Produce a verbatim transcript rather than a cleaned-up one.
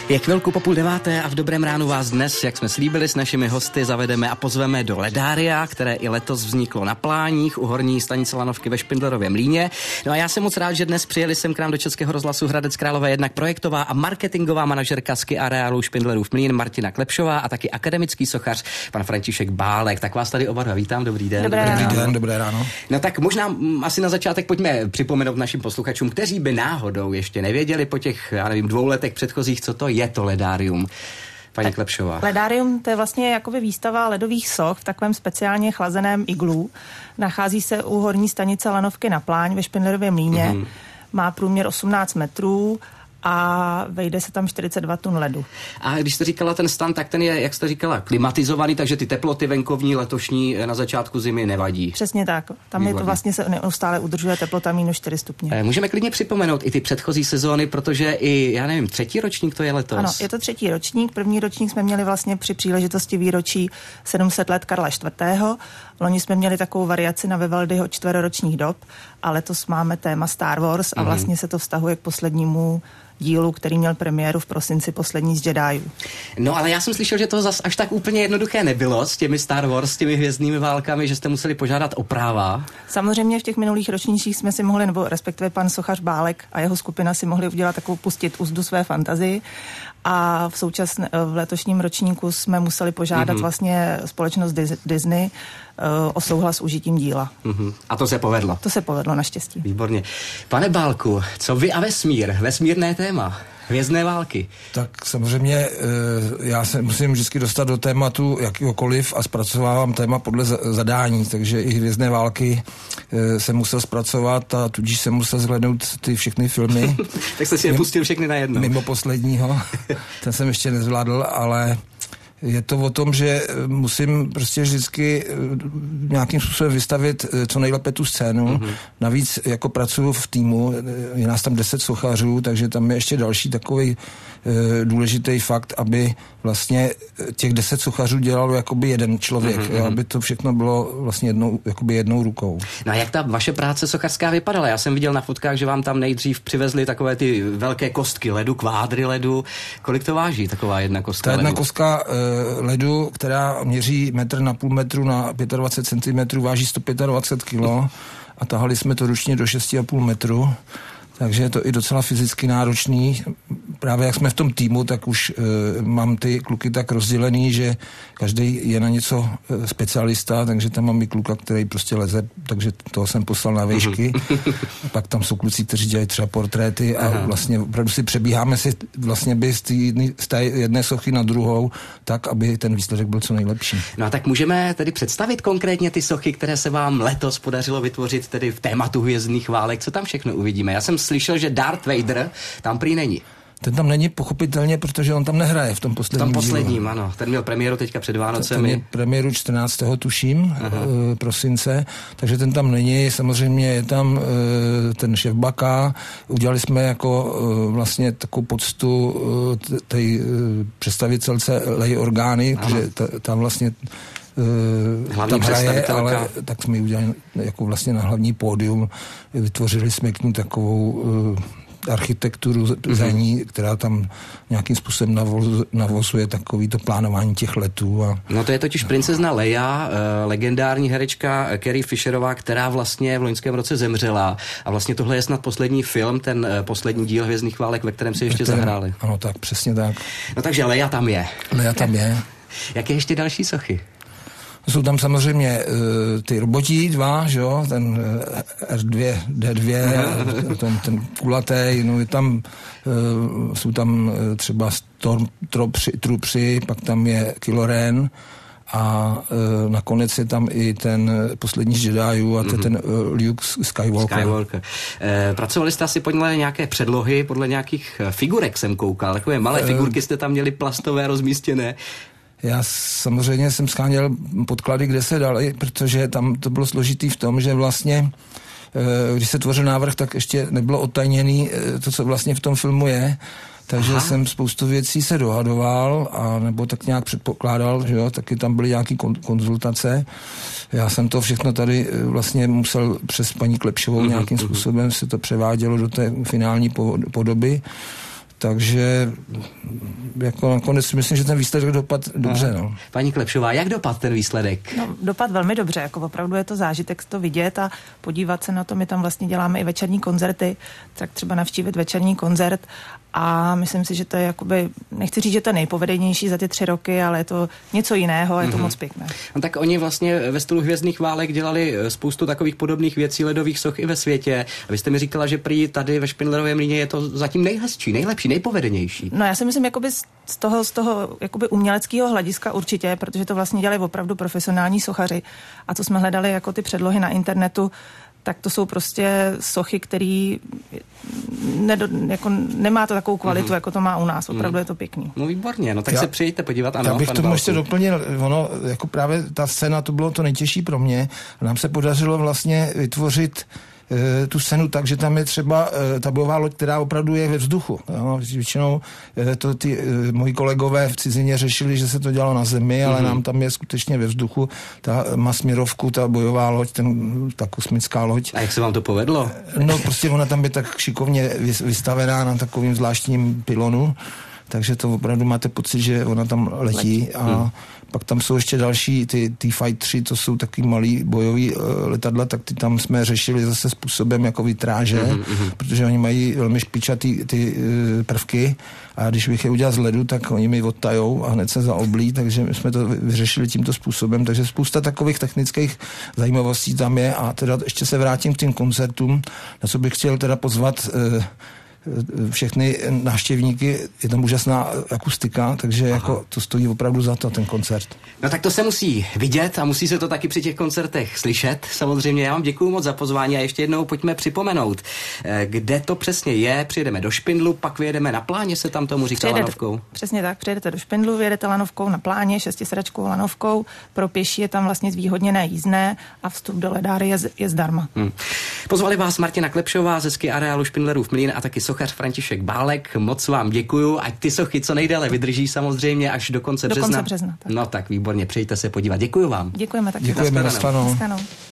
Je chvilku po půl deváté a v dobrém ránu vás dnes, jak jsme slíbili, s našimi hosty zavedeme a pozveme do Ledária, které i letos vzniklo na Pláních u horní stanice Lanovky ve Špindlerově Mlýně. No a já jsem moc rád, že dnes přijeli sem k nám do Českého rozhlasu Hradec Králové jednak projektová a marketingová manažerka ski areálu Špindlerův Mlýn Martina Klepšová a taky akademický sochař pan František Bálek. Tak vás tady oba dva vítám, dobrý den. Dobré, dobrý dobrý den, dobré ráno. No tak možná m, asi na začátek pojďme připomenout našim posluchačům, kteří by náhodou ještě nevěděli po těch, já nevím, dvou letech předchozích, co to je to Ledárium. Paní Klepšová. Ledárium, to je vlastně jakoby výstava ledových soch v takovém speciálně chlazeném iglu. Nachází se u horní stanice Lanovky na Pláň ve Špindlerově Mlýně. Mm-hmm. Má průměr osmnáct metrů a vejde se tam čtyřicet dva tun ledu. A když jste říkala ten stan, tak ten je, jak jste říkala, klimatizovaný, takže ty teploty venkovní letošní na začátku zimy nevadí. Přesně tak. Tam Výborný. Je to vlastně se neustále udržuje teplota minus čtyři stupně. Můžeme klidně připomenout i ty předchozí sezóny, protože i, já nevím, třetí ročník to je letos. Ano, je to třetí ročník. První ročník jsme měli vlastně při příležitosti výročí sedm set let Karla čtvrtého. Loni jsme měli takovou variaci na Vivaldiho čtveroročních dob a letos máme téma Star Wars a vlastně se to vztahuje k poslednímu dílu, který měl premiéru v prosinci, Poslední z Jediů. No ale já jsem slyšel, že to zas až tak úplně jednoduché nebylo s těmi Star Wars, s těmi hvězdnými válkami, že jste museli požádat o práva. Samozřejmě v těch minulých ročnících jsme si mohli, nebo respektive pan sochař Bálek a jeho skupina si mohli udělat takovou pustit úzdu své fantazii a v současné, v letošním ročníku jsme museli požádat mm-hmm. vlastně společnost Disney uh, o souhlas s užitím díla. Mm-hmm. A to se povedlo? To se povedlo, naštěstí. Výborně. Pane Bálku, co vy a vesmír? Vesmírné téma. Hvězdné války. Tak samozřejmě já se musím vždycky dostat do tématu jakýhokoliv a zpracovávám téma podle zadání, takže i Hvězdné války jsem musel zpracovat a tudíž jsem musel zhlédnout ty všechny filmy. Tak jste si je pustil všechny najednou. Mimo posledního. Ten jsem ještě nezvládl, ale je to o tom, že musím prostě vždycky nějakým způsobem vystavit co nejlépe tu scénu. Mm-hmm. Navíc jako pracuji v týmu, je nás tam deset sochařů, takže tam je ještě další takový e, důležitý fakt, aby vlastně těch deset sochařů dělalo jakoby jeden člověk, mm-hmm. jo, aby to všechno bylo vlastně jednou, jakoby jednou rukou. No a jak ta vaše práce sochařská vypadala? Já jsem viděl na fotkách, že vám tam nejdřív přivezli takové ty velké kostky ledu, kvádry ledu. Kolik to váží taková jedna kostka Ta jedna ledu? kostka e, ledu, která měří metr na půl metru na dvacet pět centimetrů, váží sto dvacet pět kilo a tahali jsme to ručně do šest a půl metru, takže je to i docela fyzicky náročný. Právě jak jsme v tom týmu, tak už e, mám ty kluky tak rozdělený, že každý je na něco e, specialista, takže tam mám i kluka, který prostě leze, takže toho jsem poslal na výšky. Pak tam jsou kluci, kteří dělají třeba portréty a Aha. vlastně opravdu si přebíháme si vlastně by z té jedné sochy na druhou, tak, aby ten výsledek byl co nejlepší. No a tak můžeme tedy představit konkrétně ty sochy, které se vám letos podařilo vytvořit tedy v tématu Hvězdných válek. Co tam všechno uvidíme? Já jsem slyšel, že Darth Vader tam prý není. Ten tam není pochopitelně, protože on tam nehraje v tom posledním. V tom posledním, dílu. Ano. Ten měl premiéru teďka před Vánocemi. Ten měl premiéru čtrnáctého tuším, e, prosince, takže ten tam není. Samozřejmě je tam e, ten šéf Baka. Udělali jsme jako e, vlastně takovou poctu e, té e, představitelce Leigh Organy, protože ta, tam vlastně hlavní tam hraje, ale tak jsme ji udělali jako vlastně na hlavní pódium. Vytvořili jsme k ní takovou e, architekturu mm-hmm. za ní, která tam nějakým způsobem navoz, navozuje takový to plánování těch letů. A, no to je totiž princezna Leia, uh, legendární herečka Carrie Fisherová, která vlastně v loňském roce zemřela a vlastně tohle je snad poslední film, ten uh, poslední díl Hvězdných válek, ve kterém se ještě kterém, zahráli. Ano, tak, přesně tak. No takže Leia tam je. Leia tam je. Jaké ještě další sochy? Jsou tam samozřejmě uh, ty robotí dva, že jo, ten uh, R dva D dva, ten, ten kulatý, no je tam, uh, jsou tam uh, třeba Stormtroopři, pak tam je Kylo Ren a uh, nakonec je tam i ten poslední z Jediů a to je ten uh, Luke Skywalker. Skywalker. E, pracovali jste asi podle nějaké předlohy, podle nějakých figurek jsem koukal, takové malé figurky jste tam měli plastové rozmístěné. Já samozřejmě jsem sháněl podklady, kde se dali, protože tam to bylo složitý v tom, že vlastně, když se tvořil návrh, tak ještě nebylo odtajněný to, co vlastně v tom filmu je. Takže Aha. jsem spoustu věcí se dohadoval a nebo tak nějak předpokládal, že jo, taky tam byly nějaký konzultace. Já jsem to všechno tady vlastně musel přes paní Klepšovou mm-hmm. nějakým způsobem se to převádělo do té finální podoby. takže jako nakonec myslím, že ten výsledek dopad dobře. No. Paní Klepšová, jak dopad ten výsledek? No, dopad velmi dobře, jako opravdu je to zážitek to vidět a podívat se na to. My tam vlastně děláme i večerní koncerty, tak třeba navštívit večerní koncert a myslím si, že to je jakoby, nechci říct, že to je nejpovedenější za ty tři roky, ale je to něco jiného, je to mm-hmm. moc pěkné. No, tak oni vlastně ve stylu Hvězdných válek dělali spoustu takových podobných věcí, ledových soch i ve světě. A vy jste mi říkala, že prý tady ve Špindlerově mlýně je to zatím nejhezčí, nejlepší, nejpovedenější. No já si myslím, jakoby z toho, z toho jakoby uměleckého hlediska určitě, protože to vlastně dělali opravdu profesionální sochaři. A co jsme hledali jako ty předlohy na internetu, tak to jsou prostě sochy, který nedo, jako nemá to takovou kvalitu, mm. jako to má u nás. Opravdu mm. je to pěkný. No výborně, no tak já, se přijďte podívat. Ano, já bych tomu Válku. ještě doplnil, ono, jako právě ta scéna, to bylo to nejtěžší pro mě. Nám se podařilo vlastně vytvořit e, tu scénu tak, že tam je třeba e, ta bojová loď, která opravdu je ve vzduchu. Jo? Většinou e, to ty e, moji kolegové v cizině řešili, že se to dělalo na zemi, ale mm-hmm. nám tam je skutečně ve vzduchu. Ta má směrovku, ta bojová loď, ten, ta kosmická loď. A jak se vám to povedlo? No prostě ona tam je tak šikovně vystavená na takovým zvláštním pylonu, takže to opravdu máte pocit, že ona tam letí a hmm. pak tam jsou ještě další, ty T-Fight tři, to jsou taky malý bojový uh, letadla, tak ty tam jsme řešili zase způsobem jako vitráže, mm-hmm. protože oni mají velmi špičatý ty uh, prvky a když bych je udělal z ledu, tak oni mi odtajou a hned se zaoblí, takže my jsme to vyřešili tímto způsobem, takže spousta takových technických zajímavostí tam je a teda ještě se vrátím k těm koncertům, na co bych chtěl teda pozvat uh, všechny návštěvníky, je tam úžasná akustika, takže Aha. jako to stojí opravdu za to, ten koncert. No tak to se musí vidět a musí se to taky při těch koncertech slyšet. Samozřejmě já vám děkuju moc za pozvání a ještě jednou pojďme připomenout, kde to přesně je. Přijedeme do Špindlu, pak vyjedeme na Pláně, se tam tomu říká lanovkou. Přesně tak, přijedete do Špindlu, vyjedete lanovkou na Pláně, šestisedačkou lanovkou, pro pěší je tam vlastně zvýhodněné jízdné a vstup do ledáry je, je zdarma. Hmm. Pozvali vás Martina Klepšová ze ski areálu Špindlerův mlýn a taky sochař František Bálek. Moc vám děkuju, ať ty sochy co nejdéle vydrží samozřejmě až do konce do března. Konce března tak. No tak výborně, přejďte se podívat. Děkuju vám. Děkujeme taky. Děkujeme, nashledanou.